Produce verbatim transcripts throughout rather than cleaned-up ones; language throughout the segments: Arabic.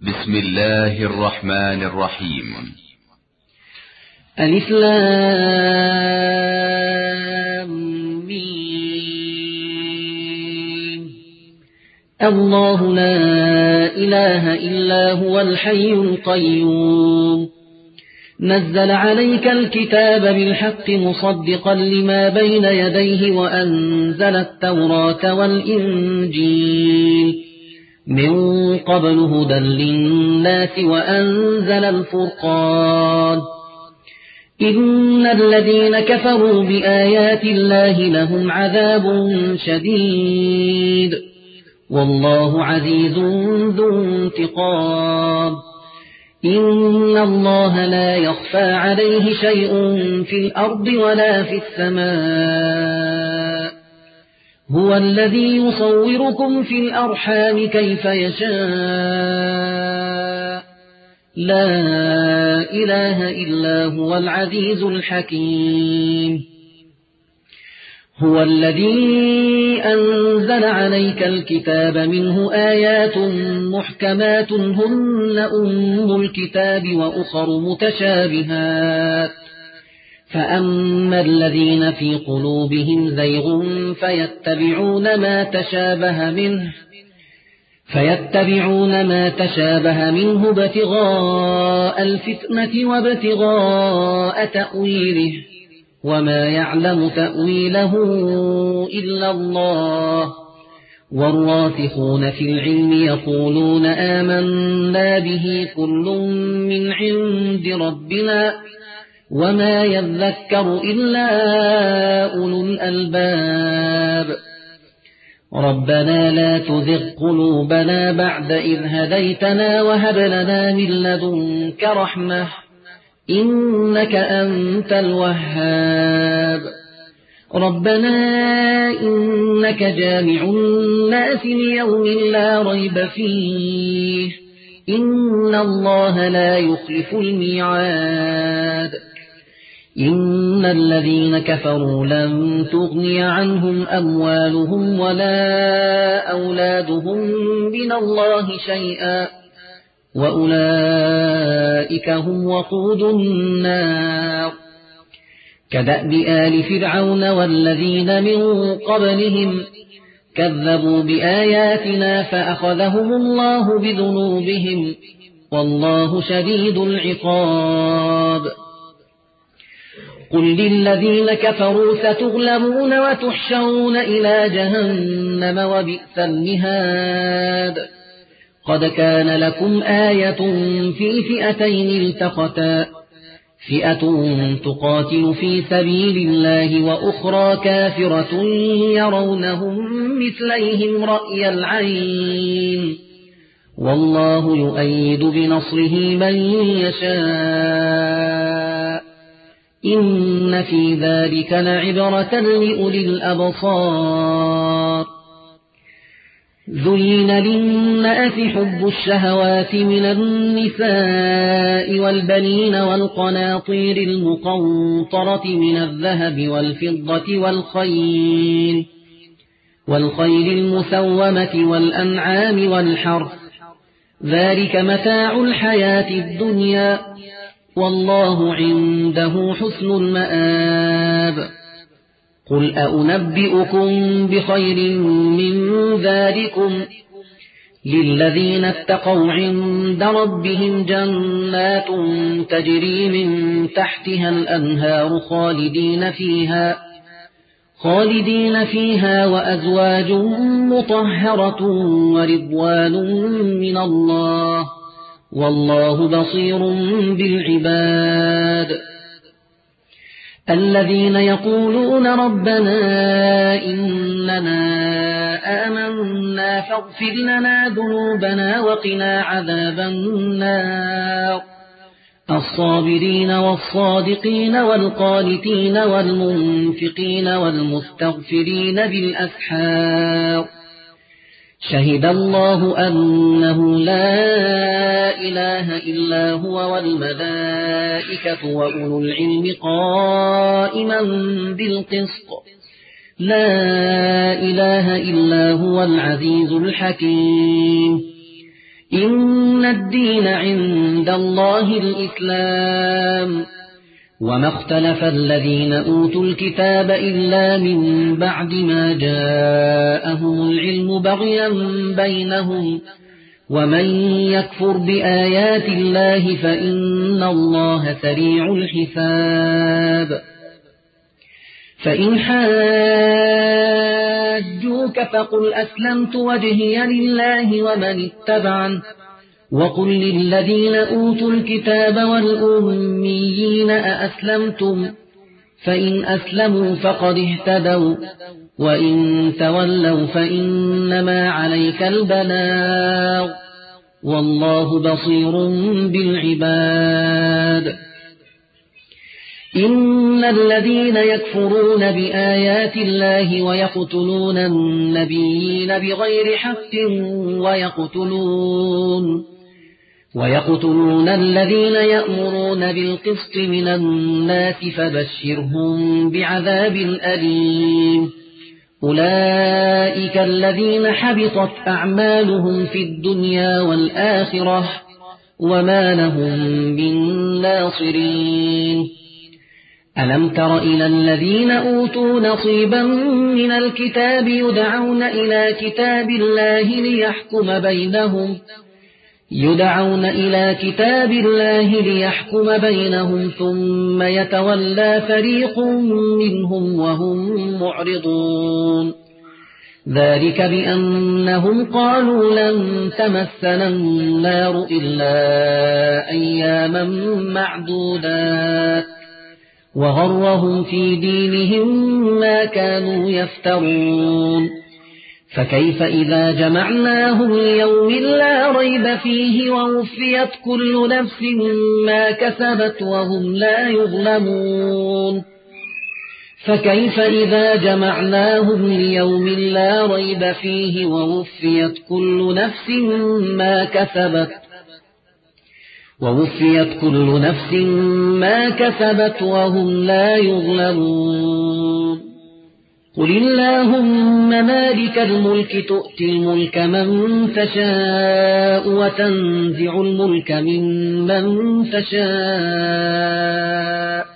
بسم الله الرحمن الرحيم. ألف لام ميم. الله لا إله إلا هو الحي القيوم، نزل عليك الكتاب بالحق مصدقا لما بين يديه وأنزل التوراة والإنجيل من قبل هدى للناس وأنزل الفرقان. إن الذين كفروا بآيات الله لهم عذاب شديد والله عزيز ذو انتقام. إن الله لا يخفى عليه شيء في الأرض ولا في السماء، هو الذي يصوركم في الأرحام كيف يشاء، لا إله إلا هو العزيز الحكيم. هو الذي أنزل عليك الكتاب منه آيات محكمات هن أم الكتاب وأخر متشابهات، فأما الذين في قلوبهم زيغ فيتبعون ما تشابه منه فيتبعون ما تشابه منه ابتغاء الفتنة وابتغاء تأويله، وما يعلم تأويله إلا الله. والراسخون في العلم يقولون آمنا به كل من عند ربنا وما يذكر إلا أولو الألباب. ربنا لا تزغ قلوبنا بعد إذ هديتنا وهب لنا من لدنك رحمة إنك أنت الوهاب. ربنا إنك جامع الناس ليوم لا ريب فيه، إن الله لا يخلف الميعاد. إن الذين كفروا لن تغني عنهم أموالهم ولا أولادهم من الله شيئا وأولئك هم وقود النار. كدأب آل فرعون والذين من قبلهم كذبوا بآياتنا فأخذهم الله بذنوبهم والله شديد العقاب. قل للذين كفروا ستغلبون وتحشرون إلى جهنم وبئس المهاد. قد كان لكم آية في فئتين التقتا، فئة تقاتل في سبيل الله وأخرى كافرة يرونهم مثليهم رأي العين، والله يؤيد بنصره من يشاء. إن في ذلك لعبرة لأولي الأبصار. زين للناس حب الشهوات من النساء والبنين والقناطير المقنطرة من الذهب والفضة والخيل والخيل المسومة والأنعام والحرث، ذلك متاع الحياة الدنيا والله عنده حسن المآب. قل أأنبئكم بخير من ذلكم للذين اتقوا عند ربهم جنات تجري من تحتها الأنهار خالدين فيها خالدين فيها وأزواج مطهرة ورضوان من الله والله بصير بالعباد. الذين يقولون ربنا إننا آمنا فاغفر لنا ذنوبنا وقنا عذاب النار. الصابرين والصادقين والقانتين والمنفقين والمستغفرين بالأسحار. شهد الله أنه لا إله إلا هو والملائكة وأولو العلم قائما بالقسط، لا إله إلا هو العزيز الحكيم. إن الدين عند الله الإسلام وما اختلف الذين أوتوا الكتاب إلا من بعد ما جاءهم العلم بغيا بينهم ومن يكفر بآيات الله فإن الله سريع الحساب فإن حاجوك فقل أسلمت وجهي لله ومن اتبعن وقل للذين أوتوا الكتاب والأميين أأسلمتم فإن أسلموا فقد اهتدوا وإن تولوا فإنما عليك البلاغ والله بصير بالعباد إن الذين يكفرون بآيات الله ويقتلون النبيين بغير حق ويقتلون ويقتلون الذين يأمرون بالقسط من الناس فبشرهم بعذاب أليم أولئك الذين حبطت أعمالهم في الدنيا والآخرة وما لهم من ناصرين ألم تر إلى الذين أوتوا نصيبا من الكتاب يدعون إلى كتاب الله ليحكم بينهم يدعون إلى كتاب الله ليحكم بينهم ثم يتولى فريق منهم وهم معرضون ذلك بأنهم قالوا لن تمسنا النار إلا أياما معدودات وغرهم في دينهم ما كانوا يفترون فكيف إذا جمعناهم ليوم لا ريب فيه ووفيت كل نفس ما كسبت وهم لا يظلمون فكيف إذا جمعناهم ليوم لا ريب فيه ووفيت كل نفس ما كسبت ووفيت كل نفس ما كسبت وهم لا يظلمون قل اللهم مالك الملك تؤتي الملك من تشاء وتنزع الملك ممن تشاء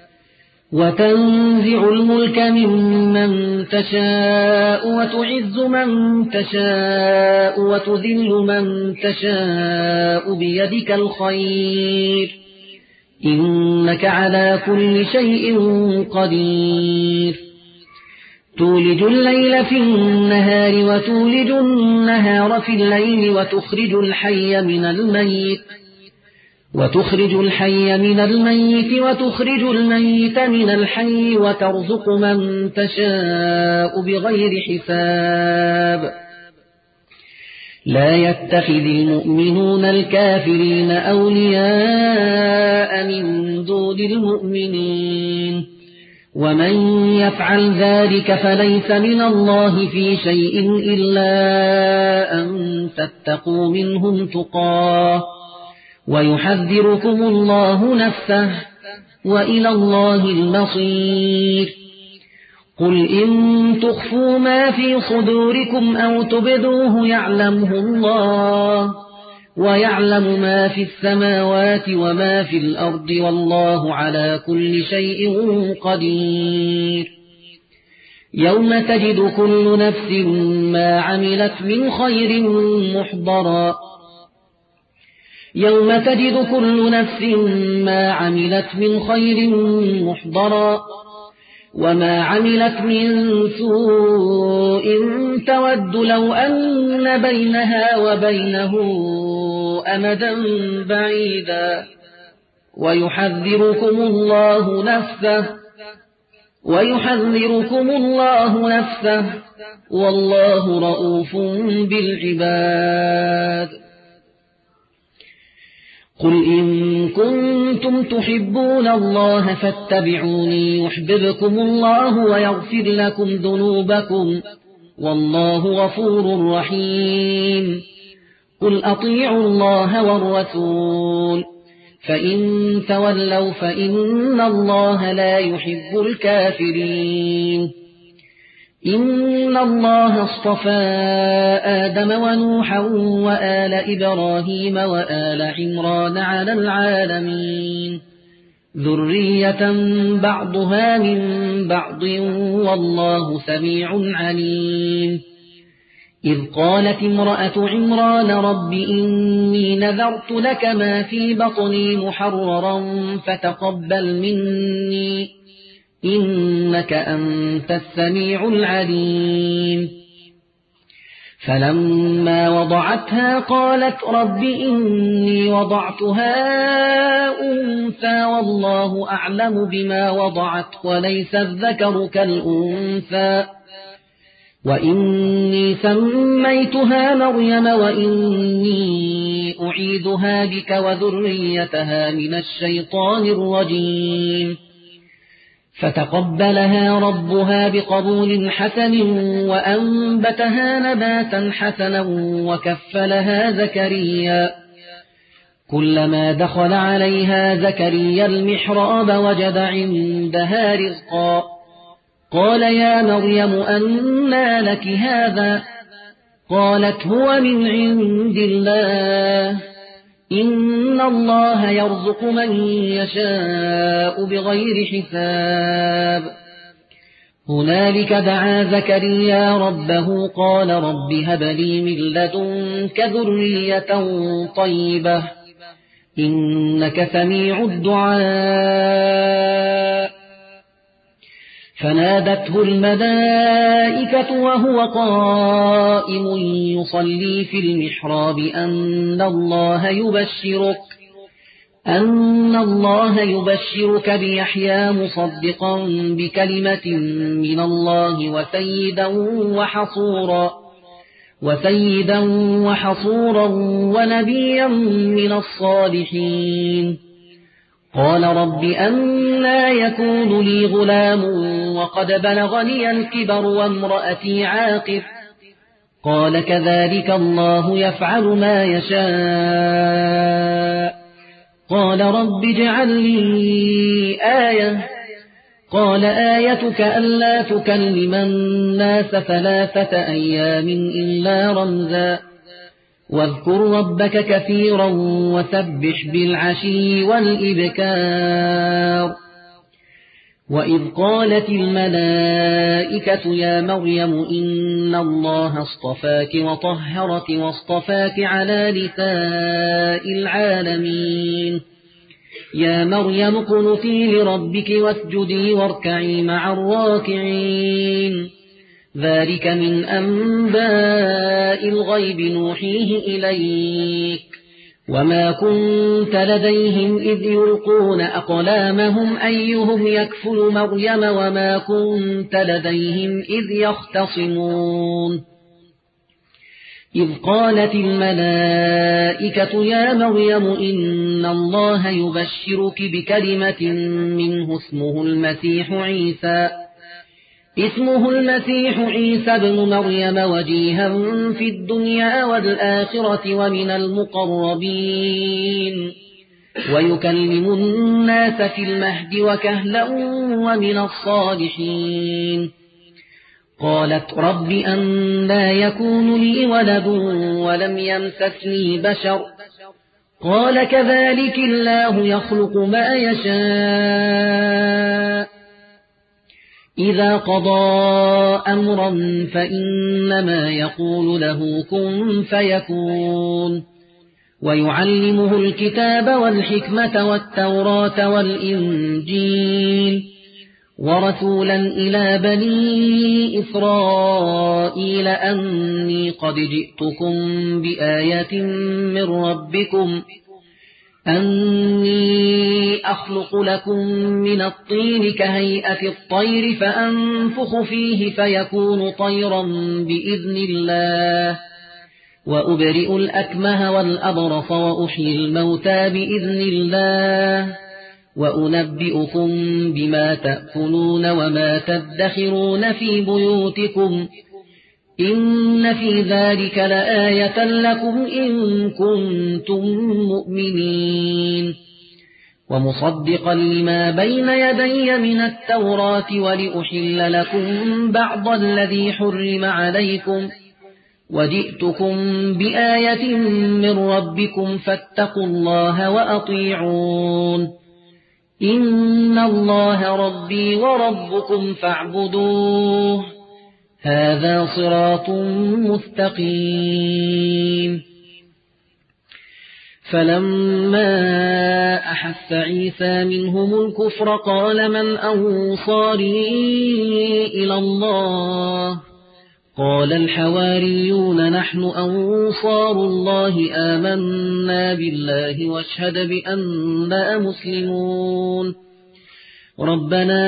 وتنزع الملك ممن تشاء وتعز من تشاء وتذل من تشاء بيدك الخير إنك على كل شيء قدير تولج الليل في النهار وتولج النهار في الليل وتخرج الحي من الميت وتخرج الحي من الميت وتخرج الميت من الحي وترزق من تشاء بغير حساب لا يتخذ المؤمنون الكافرين أولياء من دون المؤمنين ومن يفعل ذلك فليس من الله في شيء إلا أن تتقوا منهم تقاه ويحذركم الله نفسه وإلى الله المصير قل إن تخفوا ما في صدوركم أو تبدوه يعلمه الله ويعلم ما في السماوات وما في الأرض والله على كل شيء قدير يوم تجد كل نفس ما عملت من خير محضرا يوم تجد كل نفس ما عملت من خير محضرا وما عملت من سوء تود لو أن بينها وبينه أمدا بعيدا ويحذركم الله نفسه ويحذركم الله نفسه والله رؤوف بالعباد قل إن كنتم تحبون الله فاتبعوني يحببكم الله ويغفر لكم ذنوبكم والله غفور رحيم قل أطيعوا الله والرسول فإن تولوا فإن الله لا يحب الكافرين إن الله اصطفى آدم ونوحا وآل إبراهيم وآل عمران على العالمين ذرية بعضها من بعض والله سميع عليم إذ قالت امرأة عمران رب إني نذرت لك ما في بطني محررا فتقبل مني إنك أنت السميع العليم فلما وضعتها قالت رب إني وضعتها أنثى والله أعلم بما وضعت وليس الذكر كالأنثى وإني سميتها مريم وإني أعيذها بك وذريتها من الشيطان الرجيم فتقبلها ربها بقبول حسن وأنبتها نباتا حسنا وكفلها زكريا كلما دخل عليها زكريا المحراب وجد عندها رزقا قال يا مريم أنى لك هذا قالت هو من عند الله إن الله يرزق من يشاء بغير حساب هنالك دعا زكريا ربه قال رب هب لي من لدنك ذرية طيبة إنك سميع الدعاء فنادته الملائكة وهو قائم يصلي في المحراب أن الله يبشرك أن الله يبشرك بيحيى مصدقا بكلمة من الله وسيدا وحصورا وسيدا وحصورا ونبيا من الصالحين قال رب أنى يكون لي غلام وقد بلغني الكبر وامرأتي عاقر قال كذلك الله يفعل ما يشاء قال رب اجعل لي آية قال آيتك ألا تكلم الناس ثلاثة أيام إلا رمزا واذكر ربك كثيرا وسبح بالعشي والإبكار وإذ قالت الملائكة يا مريم إن الله اصطفاك وطهرك واصطفاك على نساء العالمين يا مريم اقنتي لربك واسجدي واركعي مع الراكعين ذلك من أنباء الغيب نوحيه إليك وما كنت لديهم إذ يلقون أقلامهم أيهم يكفل مريم وما كنت لديهم إذ يختصمون إذ قالت الملائكة يا مريم إن الله يبشرك بكلمة منه اسمه المسيح عيسى اسمه المسيح عيسى بن مريم وجيها في الدنيا والآخرة ومن المقربين ويكلم الناس في المهد وكهلا ومن الصالحين قالت رب أنى يكون لي ولد ولم يمسسني بشر قال كذلك الله يخلق ما يشاء إذا قضى أمرا فإنما يقول له كن فيكون ويعلمه الكتاب والحكمة والتوراة والإنجيل ورسولا إلى بني إسرائيل أني قد جئتكم بآية من ربكم أني أخلق لكم من الطين كهيئة الطير فأنفخ فيه فيكون طيرا بإذن الله وأبرئ الأكمه والأبرص وأحيي الموتى بإذن الله وأنبئكم بما تأكلون وما تدخرون في بيوتكم إن في ذلك لآية لكم إن كنتم مؤمنين ومصدقا لما بين يدي من التوراة ولأحل لكم بعض الذي حرم عليكم وجئتكم بآية من ربكم فاتقوا الله وأطيعون إن الله ربي وربكم فاعبدوه هذا صراط مستقيم. فلما أحس عيسى منهم الكفر قال من أنصاري إلى الله قال الحواريون نحن أنصار الله آمنا بالله واشهد بأننا مسلمون ربنا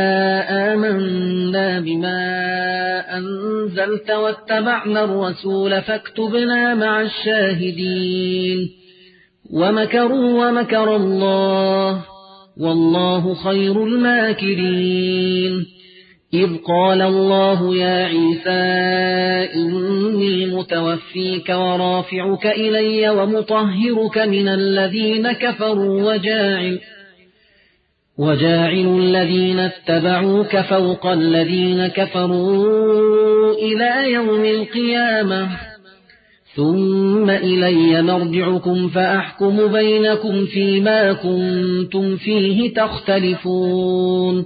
آمنا بما أنزلت واتبعنا الرسول فاكتبنا مع الشاهدين ومكروا ومكر الله والله خير الماكرين إذ قال الله يا عيسى إني متوفيك ورافعك إلي ومطهرك من الذين كفروا وجاعل وجاعل الذين اتبعوك فوق الذين كفروا إلى يوم القيامة ثم إلي مرجعكم فأحكم بينكم فيما كنتم فيه تختلفون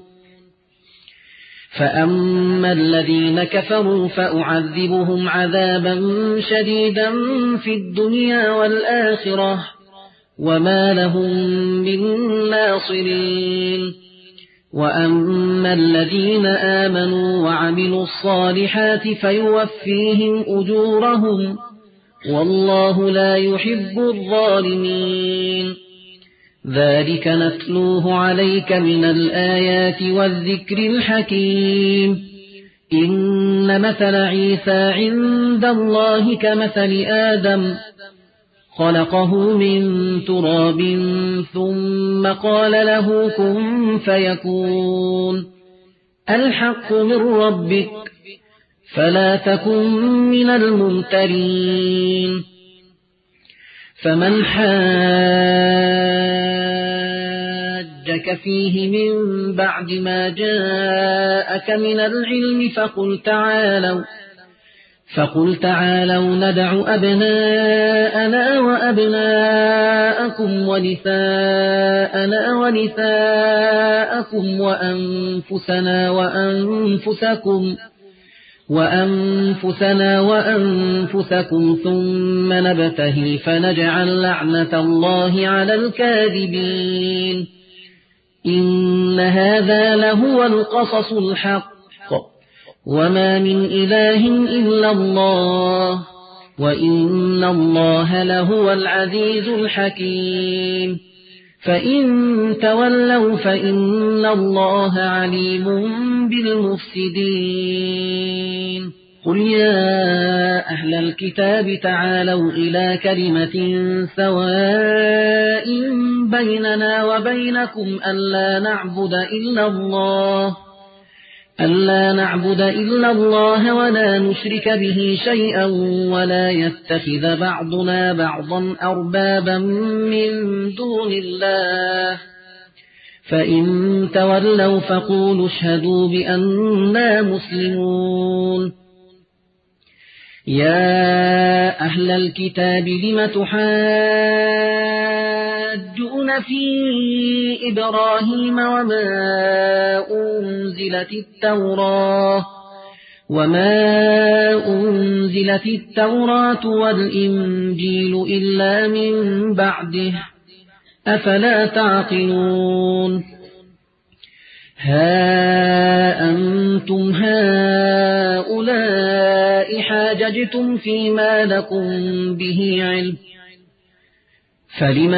فأما الذين كفروا فأعذبهم عذابا شديدا في الدنيا والآخرة وما لهم من ناصرين وأما الذين آمنوا وعملوا الصالحات فيوفيهم أجورهم والله لا يحب الظالمين ذلك نتلوه عليك من الآيات والذكر الحكيم إن مثل عيسى عند الله كمثل آدم خلقه من تراب ثم قال له كن فيكون الحق من ربك فلا تكن من الممترين فمن حاجك فيه من بعد ما جاءك من العلم فقل تعالوا فقل تعالوا ندع أبناءنا وأبناءكم ونساءنا ونساءكم وأنفسنا وأنفسكم وأنفسنا وأنفسكم ثم نبتهل فنجعل لعنة الله على الكاذبين إن هذا لهو القصص الحق وما من إله إلا الله وإن الله لهو العزيز الحكيم فإن تولوا فإن الله عليم بالمفسدين قل يا أهل الكتاب تعالوا إلى كلمة سواء بيننا وبينكم ألا نعبد إلا الله ألا نعبد إلا الله ولا نشرك به شيئا ولا يتخذ بعضنا بعضا أربابا من دون الله فإن تولوا فقولوا اشهدوا بأننا مسلمون يا أهل الكتاب لم تحاجون في إبراهيم وما أنزلت التوراة وما أنزلت التوراة والإنجيل إلا من بعده أفلا تعقلون ها أنتم هؤلاء حاججتم فيما لكم به علم فلم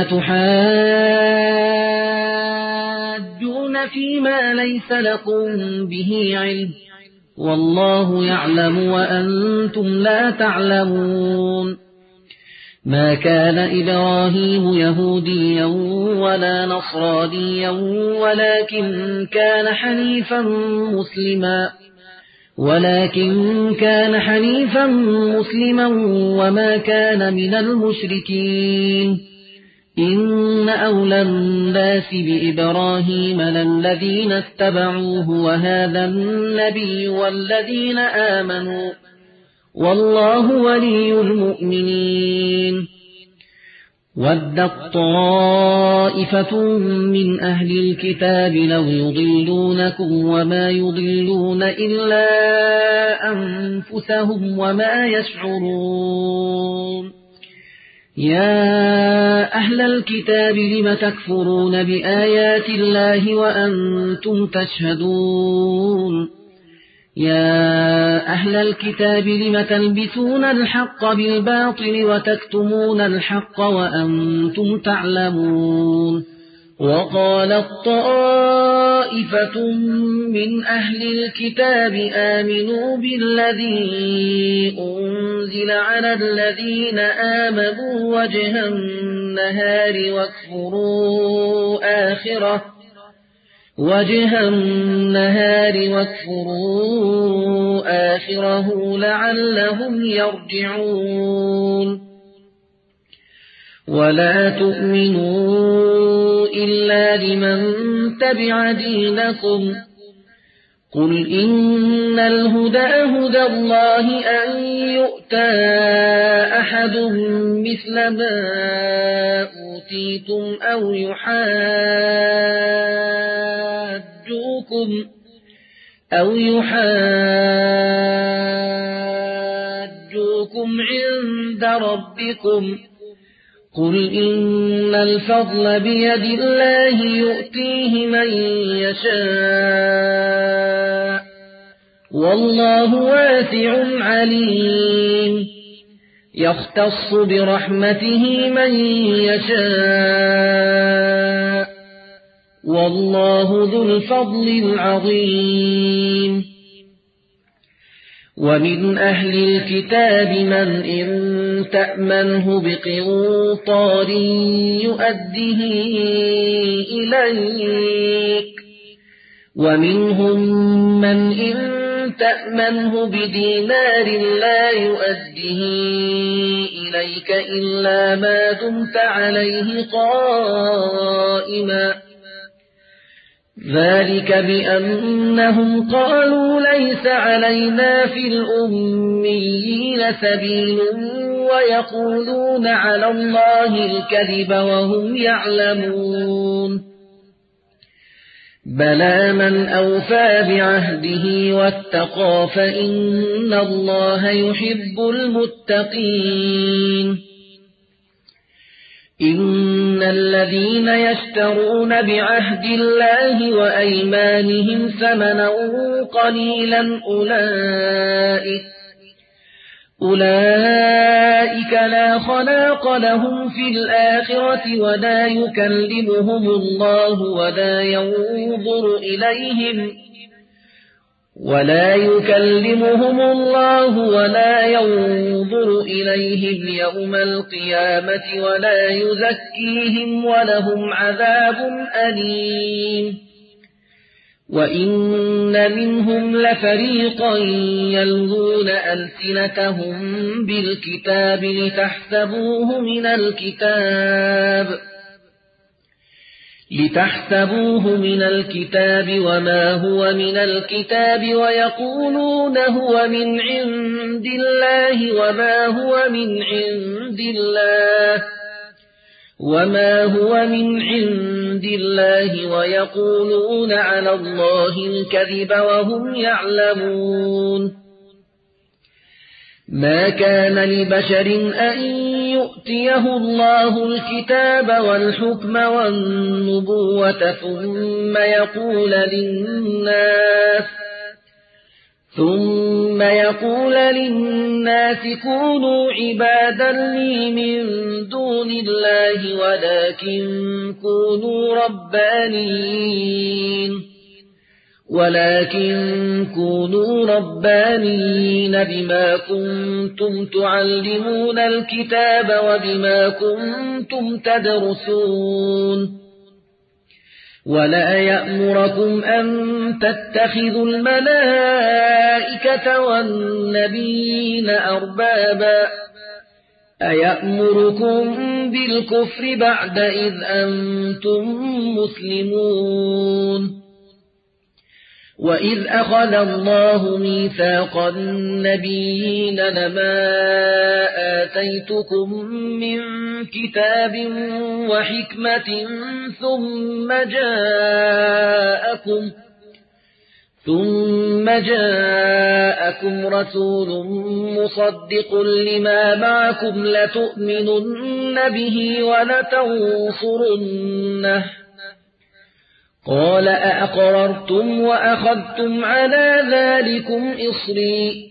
تحاجون فيما ليس لكم به علم والله يعلم وأنتم لا تعلمون ما كان إبراهيم يهوديا ولا نصرانيا ولكن كان حنيفا مسلما ولكن كان حنيفا مسلما وما كان من المشركين إن أولى الناس بإبراهيم للذين اتبعوه وهذا النبي والذين آمنوا والله ولي المؤمنين ودت طائفة من أهل الكتاب لو يضلونكم وما يضلون إلا أنفسهم وما يشعرون يا أهل الكتاب لم تكفرون بآيات الله وأنتم تشهدون يا أهل الكتاب لم تلبسون الحق بالباطل وتكتمون الحق وأنتم تعلمون وقالت طائفة من أهل الكتاب آمنوا بالذي أنزل على الذين آمنوا وجه النهار واكفروا آخره وجه النهار واكفروا آخره لعلهم يرجعون ولا تؤمنوا إلا لمن تبع دينكم قل إن الهدى هدى الله أن يؤتى أحد مثل ما أوتيتم أو يحاجوكم أو يحاجوكم عند ربكم قل إن الفضل بيد الله يؤتيه من يشاء والله واسع عليم يختص برحمته من يشاء والله ذو الفضل العظيم ومن أهل الكتاب من إن تأمنه بقنطار يؤده إليك ومنهم من إن تأمنه بدينار لا يؤده إليك إلا ما دمت عليه قائما ذلك بأنهم قالوا ليس علينا في الأميين سبيل ويقولون على الله الكذب وهم يعلمون بلى من أوفى بعهده واتقى فإن الله يحب المتقين إن الذين يشترون بعهد الله وأيمانهم ثمنا قليلا أولئك أولئك لا خلاق لهم في الآخرة ولا يكلمهم الله ولا ينظر إليهم ولا يكلمهم الله ولا ينظر إليهم يوم القيامة ولا يزكيهم ولهم عذاب أليم وإن منهم لفريقا يلغون ألسنتهم بالكتاب لتحسبوه من الكتاب لتحسبوه من الكتاب وما هو من الكتاب ويقولون هو من عند الله وما هو من عند الله وما هو من عند الله ويقولون على الله الكذب وهم يعلمون ما كان لبشر أن يؤتيه الله الكتاب والحكم والنبوة ثم يقول للناس ثم يقول للناس كونوا عبادا لي من دون الله ولكن كونوا ربانيين ولكن كونوا ربانيين بما كنتم تعلمون الكتاب وبما كنتم تدرسون ولا يأمركم أن تتخذوا الملائكة والنبيين أربابا أيأمركم بالكفر بعد إذ أنتم مسلمون وإذ أخذ الله ميثاق النبيين لما آتيتكم من كتاب وحكمة ثم جاءكم ثم جاءكم رسول مصدق لما معكم لتؤمنن به ولتنصرنه قال أأقررتم وأخذتم على ذلكم إصري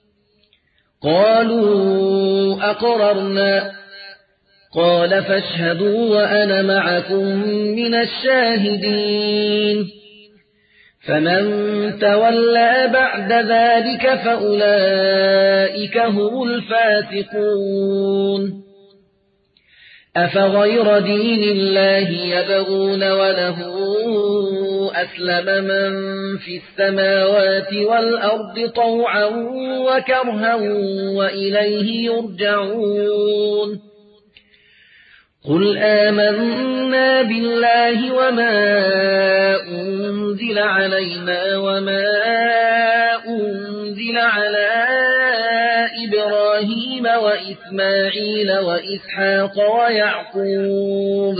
قالوا أقررنا قال فاشهدوا وأنا معكم من الشاهدين فمن تولى بعد ذلك فأولئك هم الفاسقون أفغير دين الله يبغون وله أسلم من في السماوات والأرض طوعا وكرها وإليه يرجعون قل آمنا بالله وما أنزل علينا وما أنزل على إبراهيم وإسماعيل وإسحاق ويعقوب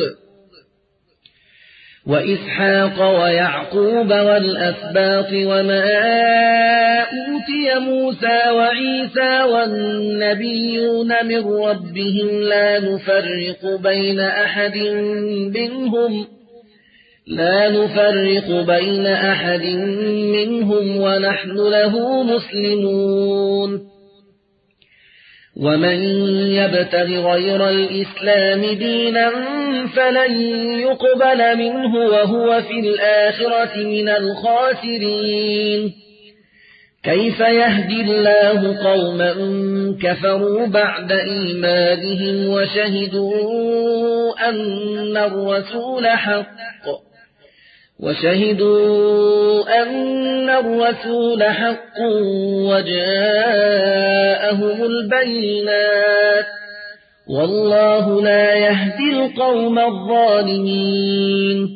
وإسحاق ويعقوب والأسباط وما أوتي موسى وعيسى والنبيون من ربهم لا نفرق بين أحد منهم لا نفرق بين أحد منهم ونحن له مسلمون ومن يبتغ غير الإسلام دينا فلن يقبل منه وهو في الآخرة من الخاسرين كيف يهدي الله قوما كفروا بعد إيمانهم وشهدوا أن الرسول حق وشهدوا أن الرسول حق وجاءهم البينات والله لا يهدي القوم الظالمين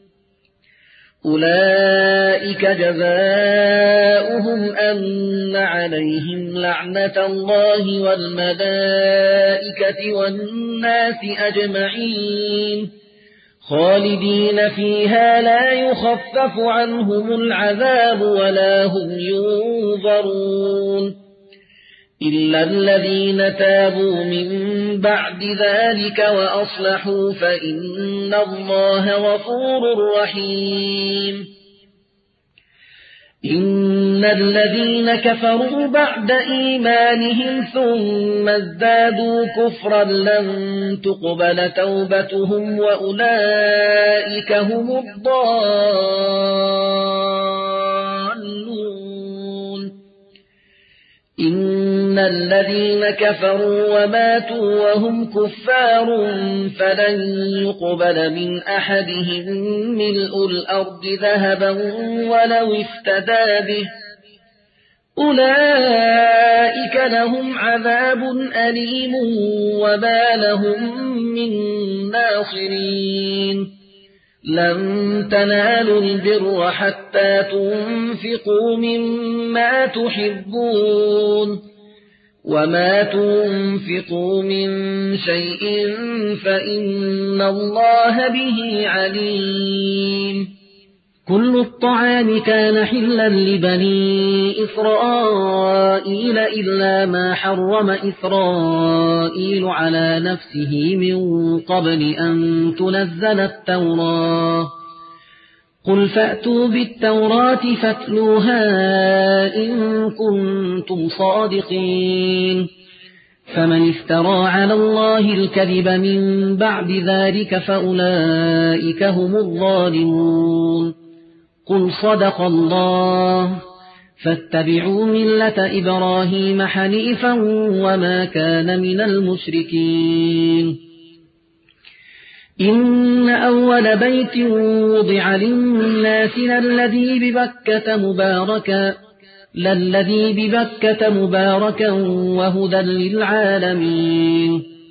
أولئك جزاؤهم أن عليهم لعنة الله والملائكة والناس أجمعين خالدين فيها لا يخفف عنهم العذاب ولا هم ينظرون إلا الذين تابوا من بعد ذلك وأصلحوا فإن الله غفور رحيم إن الذين كفروا بعد إيمانهم ثم ازدادوا كفرا لن تقبل توبتهم وأولئك هم الضالون إن الذين كفروا وماتوا وهم كفار فلن يقبل من أحدهم ملء الأرض ذهبا ولو افتدى به أولئك لهم عذاب أليم وما لهم من ناصرين لن تنالوا البر حتى تنفقوا مما تحبون وما تنفقوا من شيء فإن الله به عليم كل الطعام كان حلا لبني إسرائيل إلا ما حرم إسرائيل على نفسه من قبل أن تنزل التوراة قل فأتوا بالتوراة فاتلوها إن كنتم صادقين فمن افترى على الله الكذب من بعد ذلك فأولئك هم الظالمون قل صدق الله فاتبعوا ملة إبراهيم حنيفا وما كان من المشركين إن أول بيت وضع للناس للذي ببكة مباركا للذي ببكة مباركا وهدى للعالمين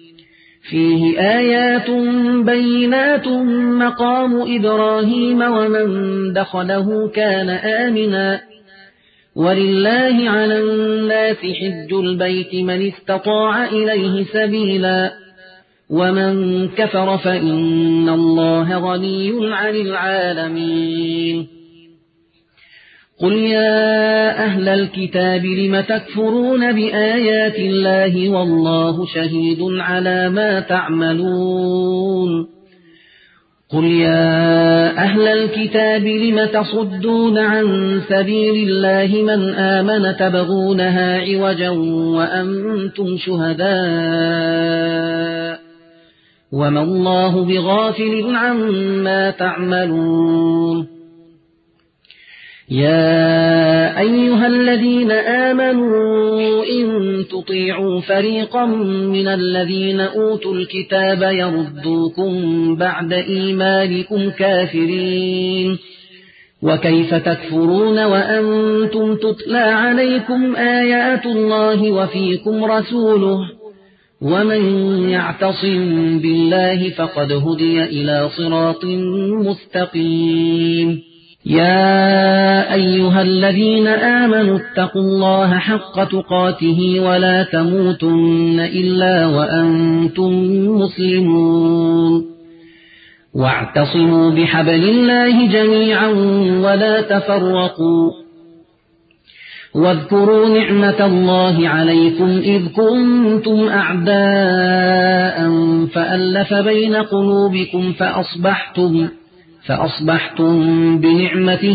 فيه آيات بينات مقام إبراهيم ومن دخله كان آمنا ولله على الناس حج البيت من استطاع إليه سبيلا ومن كفر فإن الله غني عن العالمين قل يا أهل الكتاب لم تكفرون بآيات الله والله شهيد على ما تعملون قل يا أهل الكتاب لم تصدون عن سبيل الله من آمن تبغونها عوجا وأنتم شهداء وما الله بغافل عما تعملون يا أيها الذين آمنوا إن تطيعوا فريقا من الذين أوتوا الكتاب يردوكم بعد إيمانكم كافرين وكيف تكفرون وأنتم تتلى عليكم آيات الله وفيكم رسوله ومن يعتصم بالله فقد هدي إلى صراط مستقيم يا أيها الذين آمنوا اتقوا الله حق تقاته ولا تموتن إلا وأنتم مسلمون واعتصموا بحبل الله جميعا ولا تفرقوا واذكروا نعمة الله عليكم إذ كنتم أعداء فألف بين قلوبكم فأصبحتم فأصبحتم بنعمته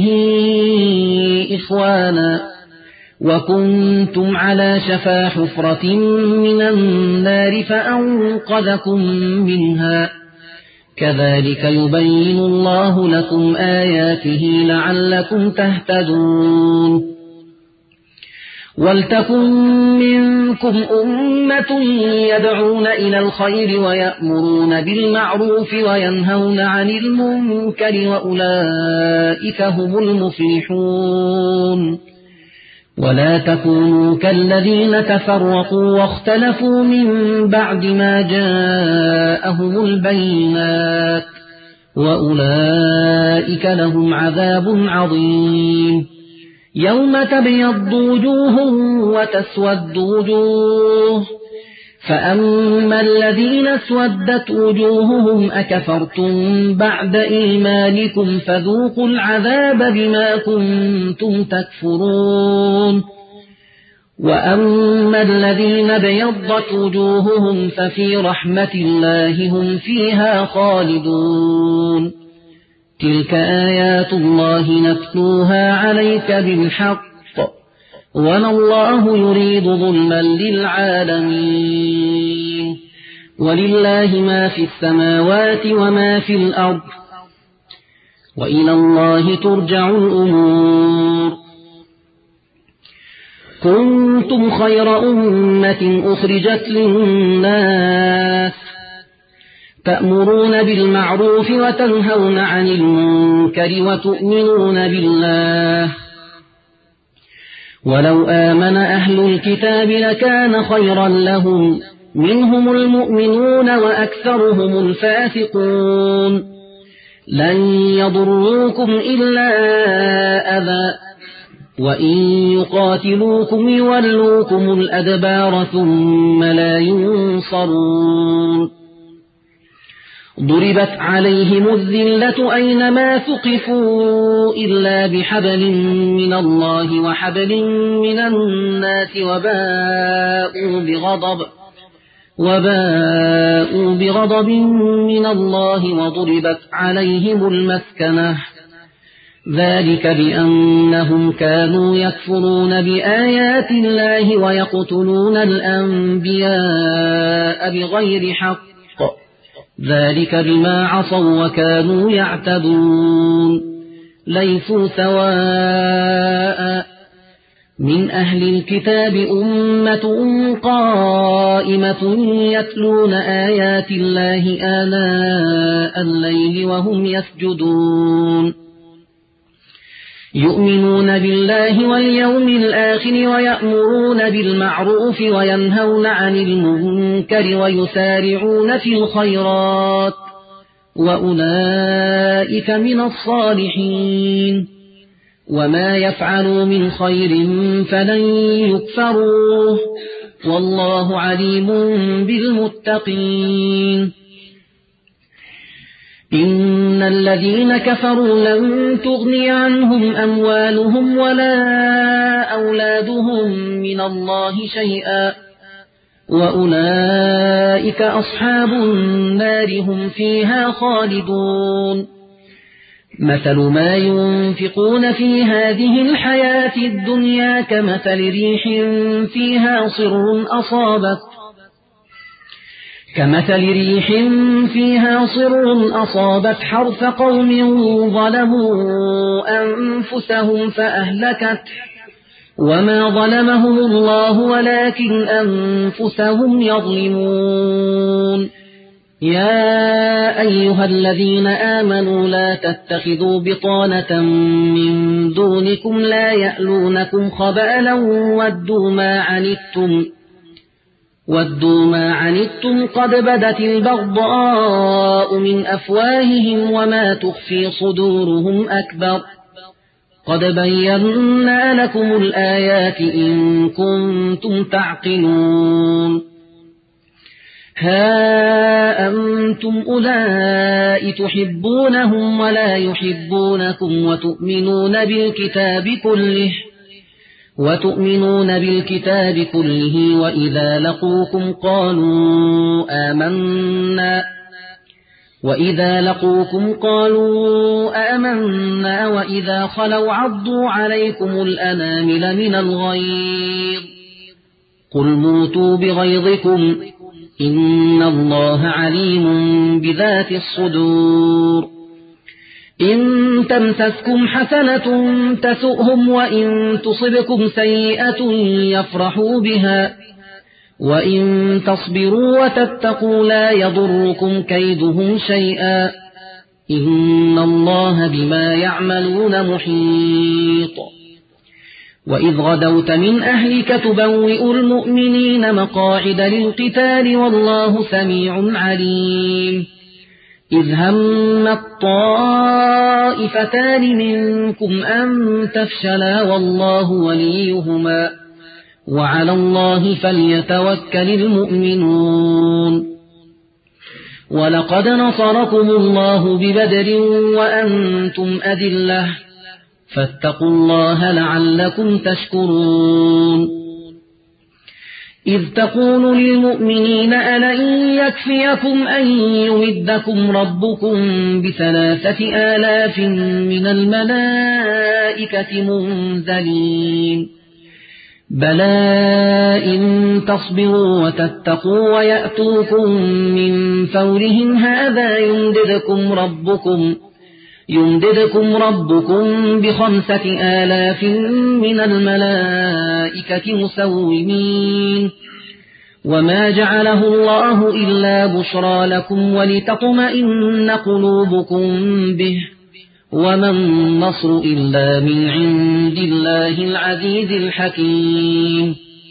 إخوانا وكنتم على شفا حفرة من النار فأنقذكم منها كذلك يبين الله لكم آياته لعلكم تهتدون ولتكن منكم أمة يدعون إلى الخير ويأمرون بالمعروف وينهون عن المنكر وأولئك هم المفلحون ولا تكونوا كالذين تفرقوا واختلفوا من بعد ما جاءهم البينات وأولئك لهم عذاب عظيم يوم تبيض وجوه وتسود وجوه فأما الذين اسودت وجوههم أكفرتم بعد إيمانكم فذوقوا العذاب بما كنتم تكفرون وأما الذين بيضت وجوههم ففي رحمة الله هم فيها خالدون تلك آيات الله نتلوها عليك بالحق وما الله يريد ظلما للعالمين ولله ما في السماوات وما في الأرض وإلى الله ترجع الأمور كنتم خير أمة أخرجت للناس تأمرون بالمعروف وتنهون عن المنكر وتؤمنون بالله ولو آمن أهل الكتاب لكان خيرا لهم منهم المؤمنون وأكثرهم الفاسقون لن يضروكم إلا أذى وإن يقاتلوكم يولوكم الأدبار ثم لا ينصرون ضربت عليهم الذلة أينما ثقفوا إلا بحبل من الله وحبل من الناس وباءوا بغضب وباءوا بغضب من الله وضربت عليهم المسكنة ذلك بأنهم كانوا يكفرون بآيات الله ويقتلون الأنبياء بغير حق ذلك بما عصوا وكانوا يعتدون ليسوا سواء من أهل الكتاب أمة قائمة يتلون آيات الله آناء الليل وهم يسجدون يؤمنون بالله واليوم الآخر ويأمرون بالمعروف وينهون عن المنكر ويسارعون في الخيرات وأولئك من الصالحين وما يفعلوا من خير فلن يكفروه والله عليم بالمتقين إن الذين كفروا لن تغني عنهم أموالهم ولا أولادهم من الله شيئا وأولئك أصحاب النار هم فيها خالدون مثل ما ينفقون في هذه الحياة الدنيا كمثل ريح فيها صر أصابت كمثل ريح فيها صر أصابت حرث قوم ظلموا أنفسهم فأهلكت وما ظلمهم الله ولكن أنفسهم يظلمون يا أيها الذين آمنوا لا تتخذوا بطانة من دونكم لا يألونكم خبالا ودوا ما عنتم ودوا ما عنتم قد بدت البغضاء من أفواههم وما تخفي صدورهم أكبر قد بينا لكم الآيات إن كنتم تعقلون ها أنتم أولئك تحبونهم ولا يحبونكم وتؤمنون بالكتاب كله وتؤمنون بالكتاب كله وإذا لقوكم قالوا آمنا وإذا لقوكم قالوا آمنا وإذا خلوا عضوا عليكم الأنامل من الغيظ قل موتوا بغيظكم إن الله عليم بذات الصدور إن تمسسكم حسنة تسؤهم وإن تصبكم سيئة يفرحوا بها وإن تصبروا وتتقوا لا يضركم كيدهم شيئا إن الله بما يعملون محيط وإذ غدوت من أهلك تبوئ المؤمنين مقاعد للقتال والله سميع عليم إذ هم الطائفتان منكم أن تفشلا والله وليهما وعلى الله فليتوكل المؤمنون ولقد نصركم الله ببدر وأنتم أذلة فاتقوا الله لعلكم تشكرون إذ تقول للمؤمنين ألن يكفيكم أن يمدكم ربكم بثلاثة آلاف من الملائكة منزلين بلى إن تصبروا وتتقوا ويأتوكم من فورهم هذا يمددكم ربكم يمددكم ربكم بخمسة آلاف من الملائكة مسومين وما جعله الله إلا بشرى لكم ولتطمئن قلوبكم به وما النصر إلا من عند الله العزيز الحكيم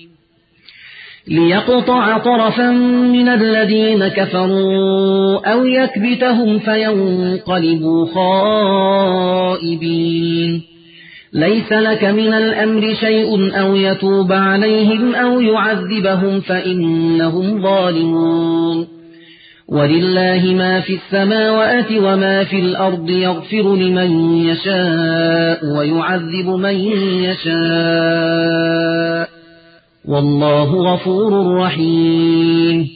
ليقطع طرفا من الذين كفروا أو يكبتهم فينقلبوا خائبين ليس لك من الأمر شيء أو يتوب عليهم أو يعذبهم فإنهم ظالمون ولله ما في السماوات وما في الأرض يغفر لمن يشاء ويعذب من يشاء والله غفور رحيم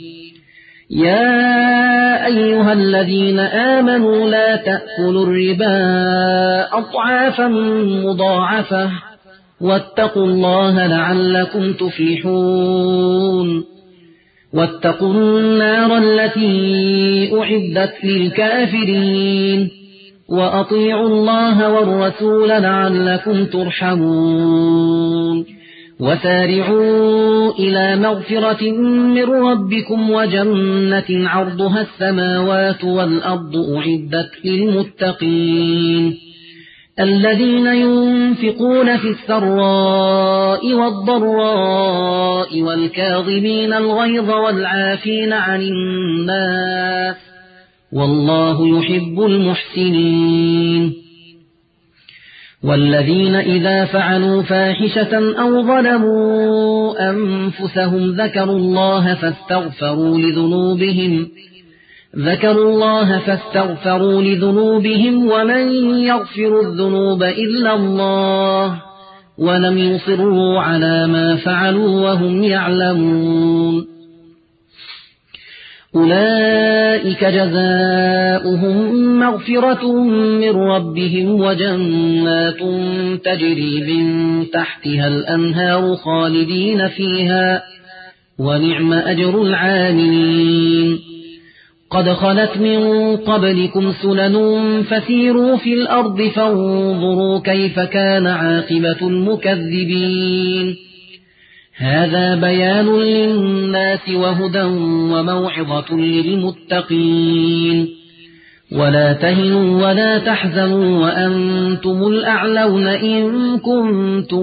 يا أيها الذين آمنوا لا تأكلوا الربا أضعافا مضاعفة واتقوا الله لعلكم تفلحون واتقوا النار التي أعدت للكافرين وأطيعوا الله والرسول لعلكم ترحمون وسارعوا إلى مغفرة من ربكم وجنة عرضها السماوات والأرض أعدت للمتقين الذين ينفقون في السراء والضراء والكاظمين الغيظ والعافين عن الناس والله يحب المحسنين والذين إذا فعلوا فاحشة أو ظلموا أنفسهم ذكروا الله فاستغفروا لذنوبهم ذكروا الله فاستغفروا لذنوبهم ومن يغفر الذنوب إلا الله ولم يصروا على ما فعلوا وهم يعلمون أولئك جزاؤهم مغفرة من ربهم وجنات تجري من تحتها الأنهار خالدين فيها ونعم أجر العاملين قد خلت من قبلكم سنن فسيروا في الأرض فانظروا كيف كان عاقبة المكذبين هذا بيان للناس وهدى وموعظة للمتقين ولا تهنوا ولا تحزنوا وأنتم الأعلون إن كنتم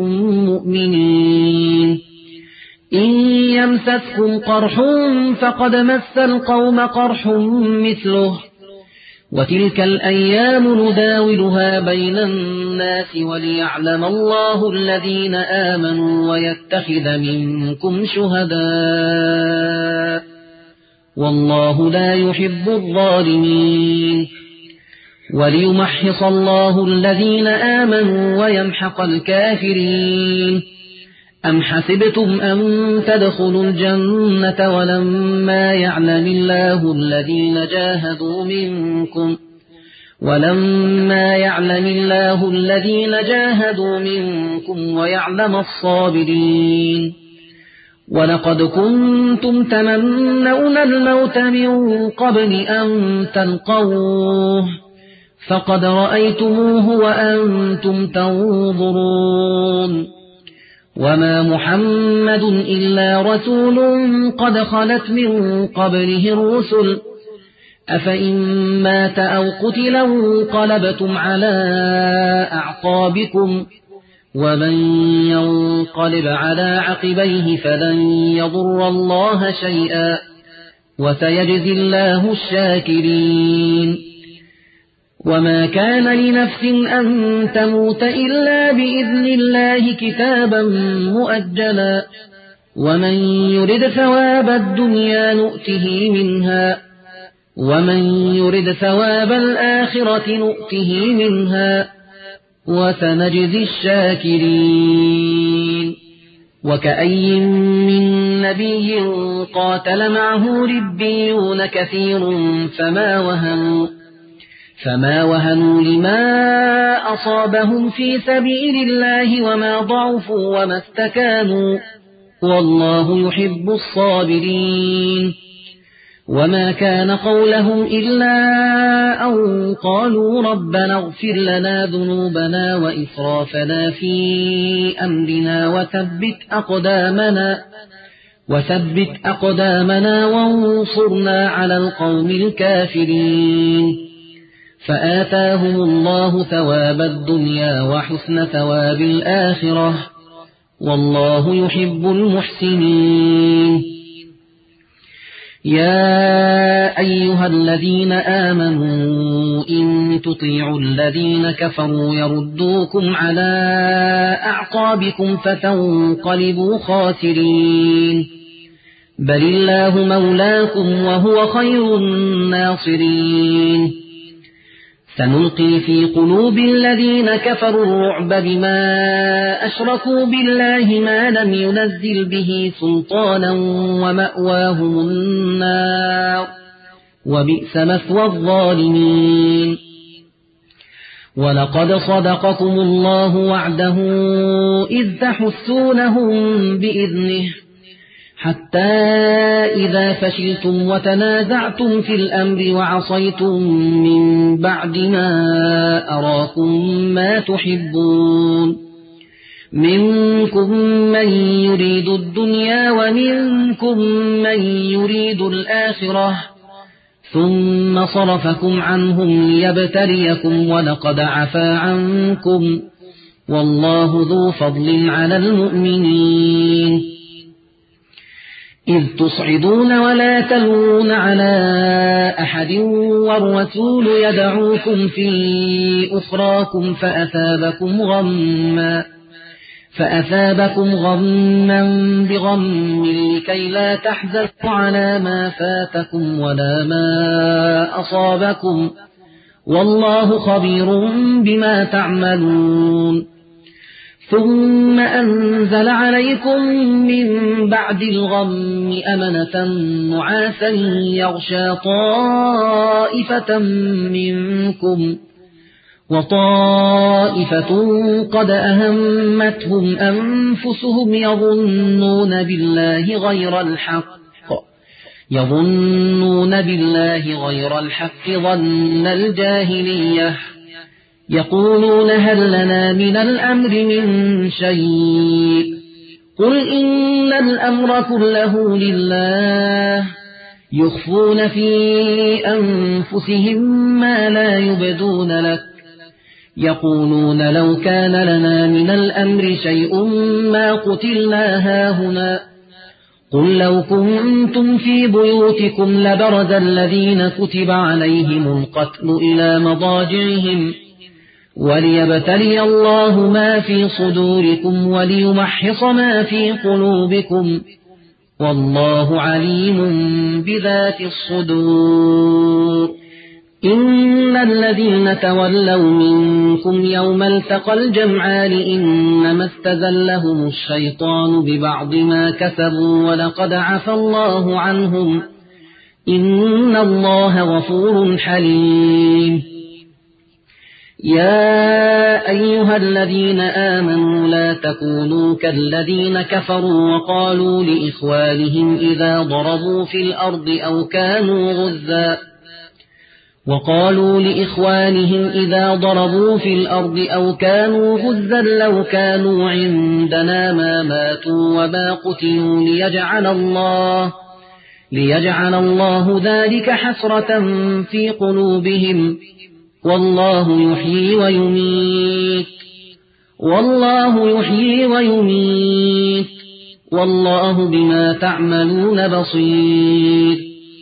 مؤمنين إن يمسسكم قرح فقد مس القوم قرح مثله وتلك الأيام نداولها بين الناس وليعلم الله الذين آمنوا ويتخذ منكم شهداء والله لا يحب الظالمين وليمحص الله الذين آمنوا ويمحق الكافرين أم حسبتم أن تدخلوا الجنة ولما يعلم الله الذين جاهدوا منكم ولما يعلم الله الذين جاهدوا منكم ويعلم الصابرين ولقد كنتم تمنون الموت من قبل أن تلقوه فقد رأيتموه وأنتم تنظرون وما محمد إلا رسول قد خلت من قبله الرسل أفإن مات أو قتل انقلبتم على أعقابكم ومن ينقلب على عقبيه فلن يضر الله شيئا وسيجزي الله الشاكرين وما كان لنفس أن تموت إلا بإذن الله كتابا مؤجلا ومن يرد ثواب الدنيا نؤته منها ومن يرد ثواب الآخرة نؤته منها وسنجزي الشاكرين وكأي من نبي قاتل معه ربيون كثير فما وهنوا فما وهنوا لما أصابهم في سبيل الله وما ضعفوا وما استكانوا والله يحب الصابرين وما كان قولهم إلا أن قالوا ربنا اغفر لنا ذنوبنا وإسرافنا في أمرنا وثبت أقدامنا وثبت أقدامنا وانصرنا على القوم الكافرين فآتاهم الله ثواب الدنيا وحسن ثواب الآخرة والله يحب المحسنين يا أيها الذين آمنوا إن تطيعوا الذين كفروا يردوكم على أعقابكم فتنقلبوا خاسرين بل الله مولاكم وهو خير الناصرين سنلقي في قلوب الذين كفروا الرعب بما أشركوا بالله ما لم ينزل به سلطانا ومأواهم النار وبئس مثوى الظالمين ولقد صدقكم الله وعده إذ تحسونهم بإذنه حتى إذا فشلتم وتنازعتم في الأمر وعصيتم من بعد ما أراكم ما تحبون منكم من يريد الدنيا ومنكم من يريد الآخرة ثم صرفكم عنهم ليبتليكم ولقد عفا عنكم والله ذو فضل على المؤمنين. إذ تصعدون ولا تلوون على أحد والرسول يدعوكم في أخراكم فأثابكم غما فأثابكم غما بغم لكي لا تحزنوا على ما فاتكم ولا ما أصابكم والله خبير بما تعملون. ثم أنزل عليكم من بعد الغم أمنة نعاسا يغشى طائفة منكم وطائفة قد أهمتهم أنفسهم يظنون بالله غير الحق يظنون بالله غير الحق ظن الجاهلية يقولون هل لنا من الأمر من شيء قل إن الأمر كله لله يخفون في أنفسهم ما لا يبدون لك يقولون لو كان لنا من الأمر شيء ما قتلنا هاهنا قل لو كنتم في بيوتكم لبرز الذين كتب عليهم القتل إلى مضاجعهم وليبتلي الله ما في صدوركم وليمحص ما في قلوبكم والله عليم بذات الصدور. إن الذين تولوا منكم يوم التقى الجمعان إنما استزلهم الشيطان ببعض ما كسبوا ولقد عفى الله عنهم إن الله غفور حليم. يا أيها الذين آمنوا لا تكونوا كالذين كفروا وقالوا لإخوانهم إذا ضربوا في الأرض أو كانوا غزا وقالوا لإخوانهم إذا ضربوا في الأرض أو كانوا غزا لو كانوا عندنا ما ماتوا وما قتلوا ليجعل الله ليجعل الله ذلك حسرة في قلوبهم والله يحيي ويميت والله يحيي ويميت والله بما تعملون بصير.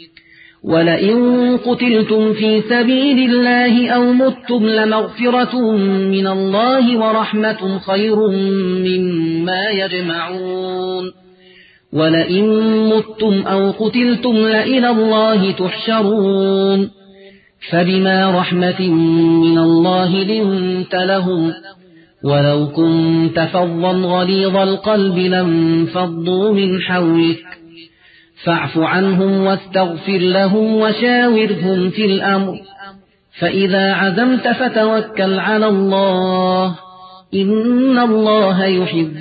ولئن قتلتم في سبيل الله أو متم لمغفرة من الله ورحمة خير مما يجمعون. ولئن متم أو قتلتم لإلى الله تحشرون. فبما رحمة من الله لنت لهم ولو كنت فظا غليظ القلب لانفضوا من حولك فاعف عنهم واستغفر لهم وشاورهم في الأمر فإذا عزمت فتوكل على الله إن الله يحب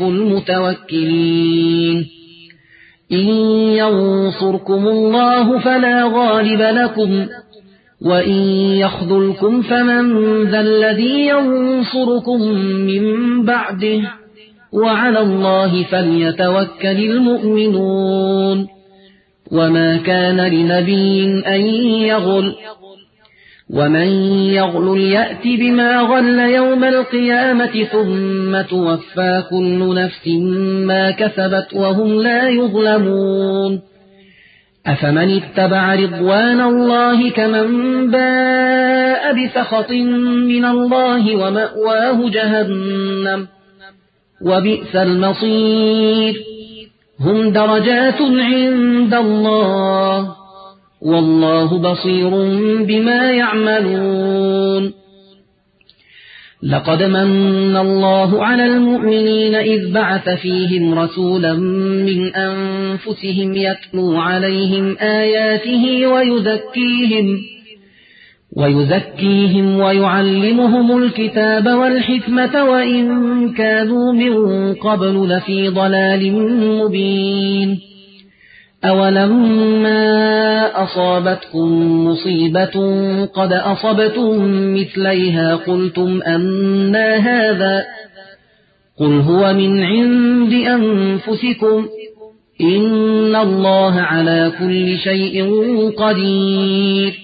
المتوكلين. إن ينصركم الله فلا غالب لكم وإن يخذلكم فمن ذا الذي ينصركم من بعده وعلى الله فليتوكل المؤمنون. وما كان لنبي أن يغل ومن يغل يأت بما غل يوم القيامة ثم توفى كل نفس ما كسبت وهم لا يظلمون. أفمن اتبع رضوان الله كمن باء بسخط من الله ومأواه جهنم وبئس المصير. هم درجات عند الله والله بصير بما يعملون. لقد من الله على المؤمنين إذ بعث فيهم رسولا من أنفسهم يتلو عليهم آياته ويزكيهم ويزكيهم ويعلمهم الكتاب والحكمة وإن كانوا من قبل لفي ضلال مبين. أولما أصابتكم مصيبة قد أصبتم مثليها قلتم أنى هذا قل هو من عند أنفسكم إن الله على كل شيء قدير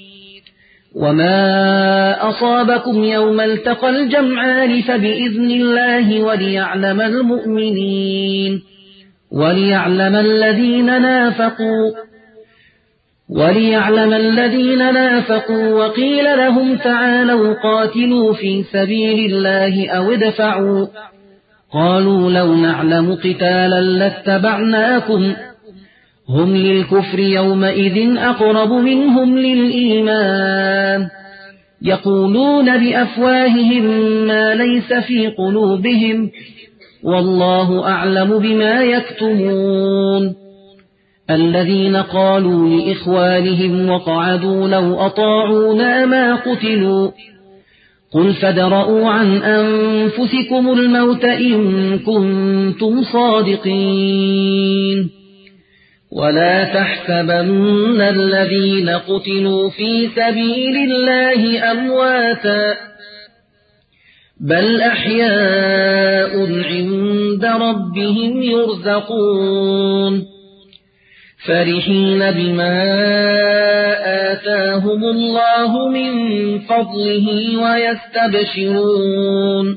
وما أصابكم يوم التقى الجمعان فبإذن الله وليعلم المؤمنين وليعلم الذين نافقوا وليعلم الذين نافقوا وقيل لهم تعالوا قاتلوا في سبيل الله أو ادفعوا قالوا لو نعلم قتالا لاتبعناكم هم للكفر يومئذ أقرب منهم للإيمان يقولون بأفواههم ما ليس في قلوبهم والله أعلم بما يكتمون الذين قالوا لإخوانهم وقعدوا لو أطاعونا ما قتلوا قل فادرءوا عن أنفسكم الموت إن كنتم صادقين ولا تحسبن الذين قتلوا في سبيل الله أمواتا بل أحياء عند ربهم يرزقون فرحين بما آتاهم الله من فضله ويستبشرون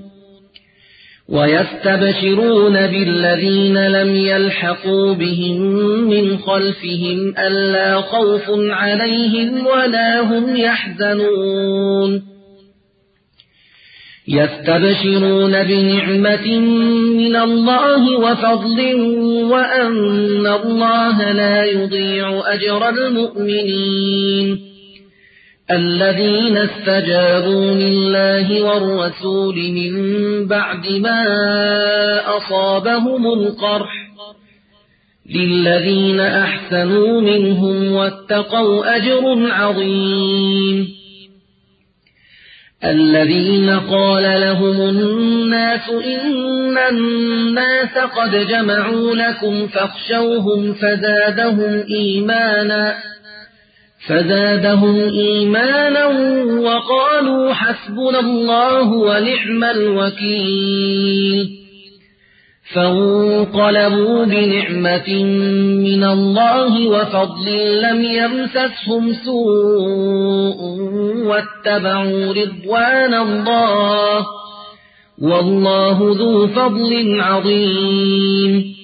ويستبشرون بالذين لم يلحقوا بهم من خلفهم ألا خوف عليهم ولا هم يحزنون يستبشرون بنعمة من الله وفضل وأن الله لا يضيع أجر المؤمنين الذين استجابوا لله والرسول من بعد ما أصابهم القرح للذين أحسنوا منهم واتقوا أجر عظيم الذين قال لهم الناس إن الناس قد جمعوا لكم فاخشوهم فزادهم إيمانا فزادهم إيمانا وقالوا حسبنا الله ونعم الوكيل فانقلبوا بنعمة من الله وفضل لم يمسسهم سوء واتبعوا رضوان الله والله ذو فضل عظيم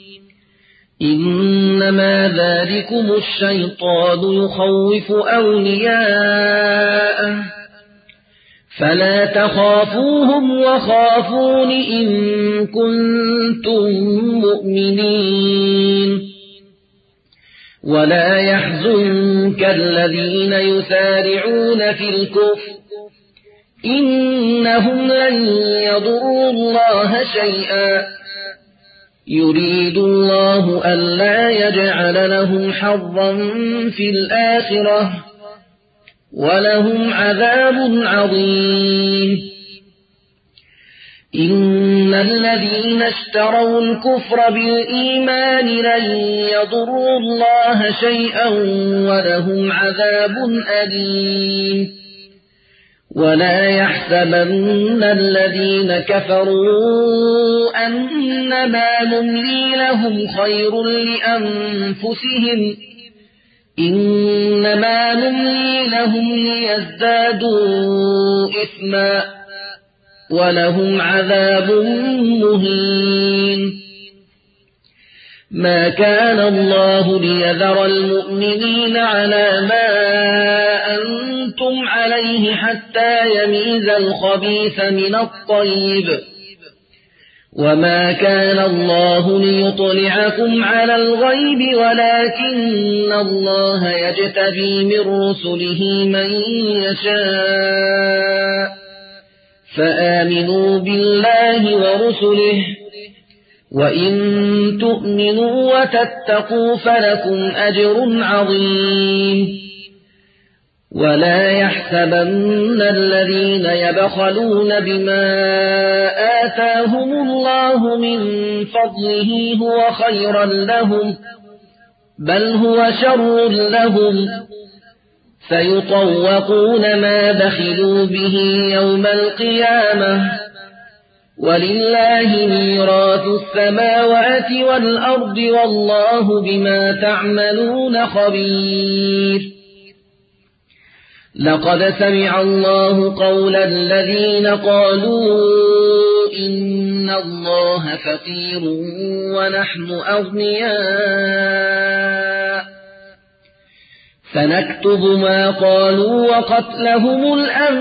إنما ذلكم الشيطان يخوف أولياءه فلا تخافوهم وخافون إن كنتم مؤمنين ولا يحزنك الذين يسارعون في الكفر إنهم لن يضروا الله شيئا يريد الله ألا يجعل لهم حظا في الآخرة ولهم عذاب عظيم إن الذين اشتروا الكفر بالإيمان لن يضروا الله شيئا ولهم عذاب أليم ولا يحسبن الذين كفروا أنما نملي لهم خير لأنفسهم إنما نملي لهم ليزدادوا إثما ولهم عذاب مهين ما كان الله ليذر المؤمنين على ما أنتم عليه حتى يميز الخبيث من الطيب وما كان الله ليطلعكم على الغيب ولكن الله يجتبي من رسله من يشاء فآمنوا بالله ورسله وإن تؤمنوا وتتقوا فلكم أجر عظيم ولا يحسبن الذين يبخلون بما آتاهم الله من فضله هو خيرا لهم بل هو شر لهم سيطوقون ما بخلوا به يوم القيامة ولله ميراث السماوات والأرض والله بما تعملون خبير لقد سمع الله قول الذين قالوا إن الله فقير ونحن أغنياء سنكتب ما قالوا وقتلهم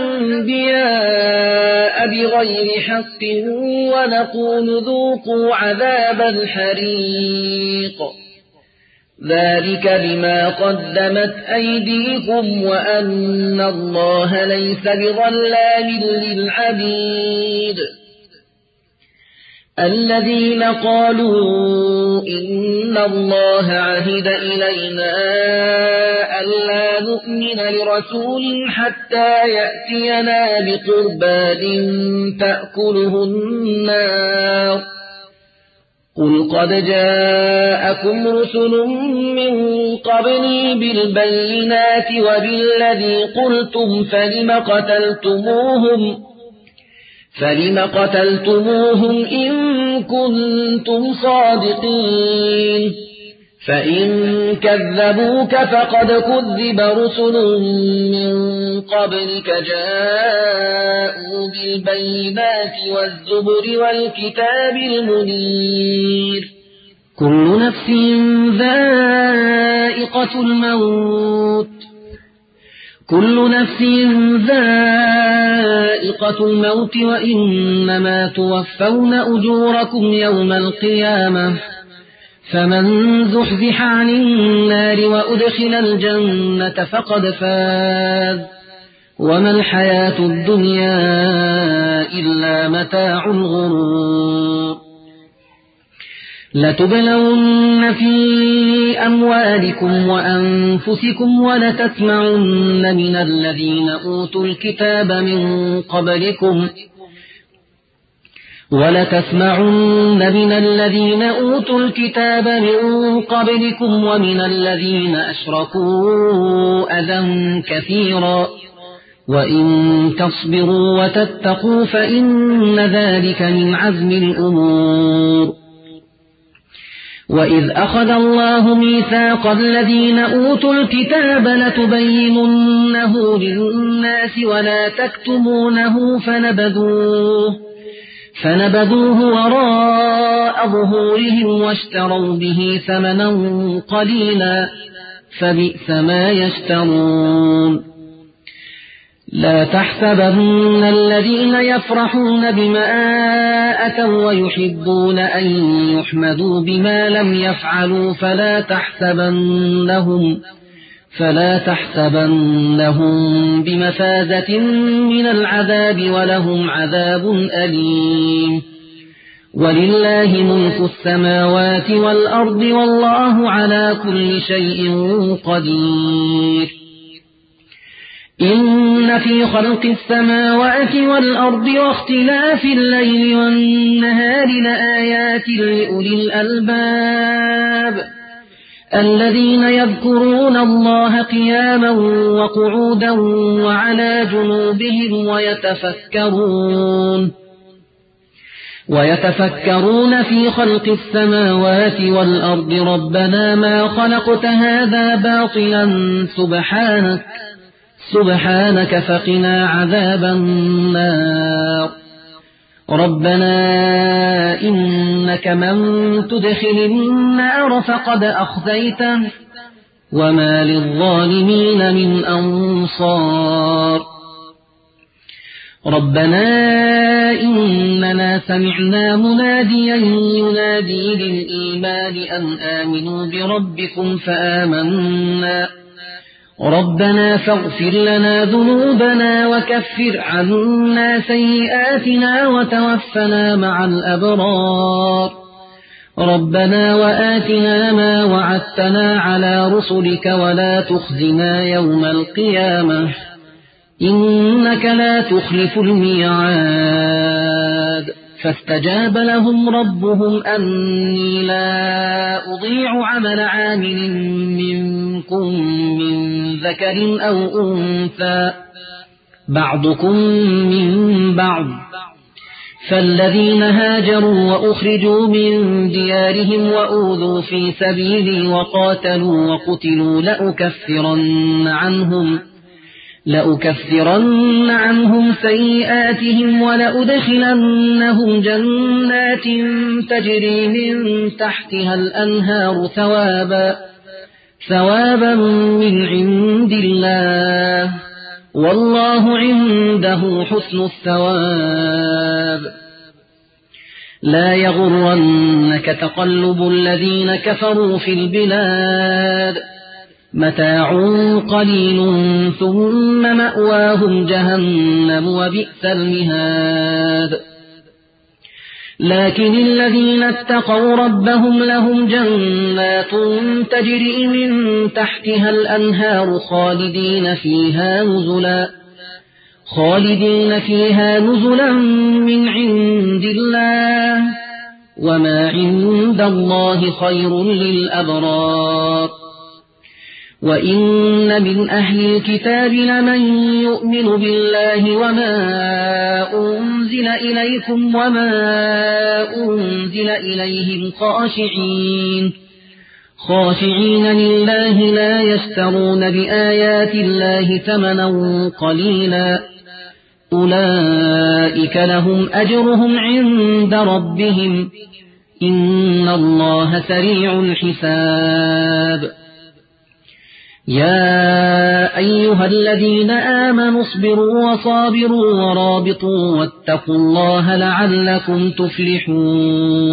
الأنبياء بغير حق ونقول ذوقوا عذاب الحريق ذلك بما قدمت أيديكم وأن الله ليس بظلام للعبيد الذين قالوا إن الله عهد إلينا ألا نؤمن لرسول حتى يأتينا بقربان تأكله النار قل قد جاءكم رسل من قبلي بالبينات وبالذي قلتم فلم قتلتموهم فلم قتلتموهم إن كنتم صادقين فإن كذبوك فقد كذب رسل من قبلك جاءوا بالبينات والزبر والكتاب المنير كل نفس ذائقة الموت كل نفس ذائقة الموت وإنما توفون أجوركم يوم القيامة فمن زحزح عن النار وأدخل الجنة فقد فاز وما الحياة الدنيا إلا متاع الغرور لتبلون في أموالكم وأنفسكم ولتسمعن من الذين أوتوا الكتاب من قبلكم ولتسمعن من الذين أوتوا الكتاب من قبلكم ومن الذين أشركوا أذى كثيرا وإن تصبروا وتتقوا فإن ذلك من عزم الأمور وإذ أخذ الله ميثاق الذين أوتوا الكتاب لتبيننه للناس ولا تكتمونه فنبذوه فنبذوه وراء ظهورهم واشتروا به ثمنا قليلا فبئس ما يشترون لا تحسبن الذين يفرحون بما أتوا ويحبون أن يحمدوا بما لم يفعلوا فلا تحسبنهم فلا تحسبنهم بمفازة من العذاب ولهم عذاب أليم ولله ملك السماوات والأرض والله على كل شيء قدير إن في خلق السماوات والأرض واختلاف الليل والنهار لآيات لأولي الألباب الذين يذكرون الله قياما وقعودا وعلى جنوبهم ويتفكرون ويتفكرون في خلق السماوات والأرض ربنا ما خلقت هذا باطلا سبحانك سبحانك فقنا عذاب النار ربنا إنك من تدخل النار فقد أخزيته وما للظالمين من أنصار ربنا إننا سمعنا مناديا ينادي للإيمان أن آمنوا بربكم فآمنا ربنا فاغفر لنا ذنوبنا وكفر عنا سيئاتنا وتوفنا مع الأبرار ربنا وآتنا ما وعدتنا على رسلك ولا تخزنا يوم القيامة إنك لا تخلف الميعاد فاستجاب لهم ربهم أني لا أضيع عمل عامل منكم من ذكر أو أنثى بعضكم من بعض فالذين هاجروا وأخرجوا من ديارهم وأوذوا في سبيلي وقاتلوا وقتلوا لأكفرن عنهم لأكفرن عنهم سيئاتهم ولأدخلنهم جنات تجري من تحتها الأنهار ثوابا ثوابا من عند الله والله عنده حسن الثواب. لا يغرنك تقلب الذين كفروا في البلاد متاع قليل ثم مأواهم جهنم وبئس المهاد. لكن الذين اتقوا ربهم لهم جنات تجري من تحتها الأنهار خالدين فيها نزلا خالدين فيها نزلا من عند الله وما عند الله خير للأبرار. وإن من أهل الكتاب لمن يؤمن بالله وما أنزل إليكم وما أنزل إليهم خاشعين خاشعين لله لا يشترون بآيات الله ثمنا قليلا أولئك لهم أجرهم عند ربهم إن الله سريع الحساب. يا أيها الذين آمنوا اصبروا وصابروا ورابطوا واتقوا الله لعلكم تفلحون.